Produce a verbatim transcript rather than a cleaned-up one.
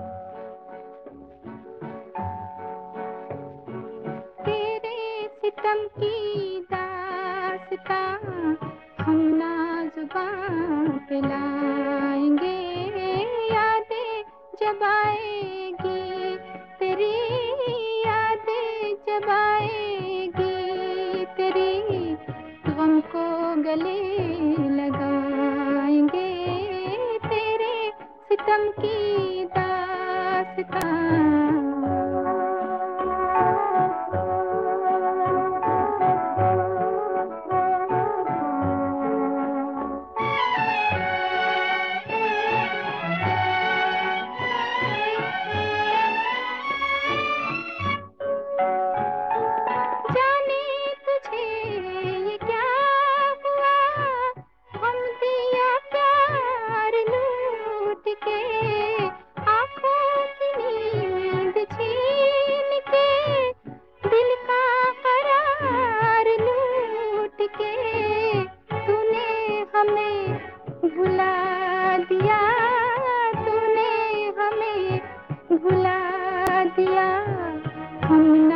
तेरे सितम की दास्तां हम ना जुबां पे लाएंगे, यादें जब आएगी तेरी, यादें जब आएगी तेरी, गम को गले लगाएंगे। तेरे सितम की दास्तां। जाने तुझे ये क्या हुआ, हम दिया प्यार लूट के, आँखों की नींद छीन के, दिल का करार लूट के, तूने हमें भुला दिया, तूने हमें भुला दिया। हम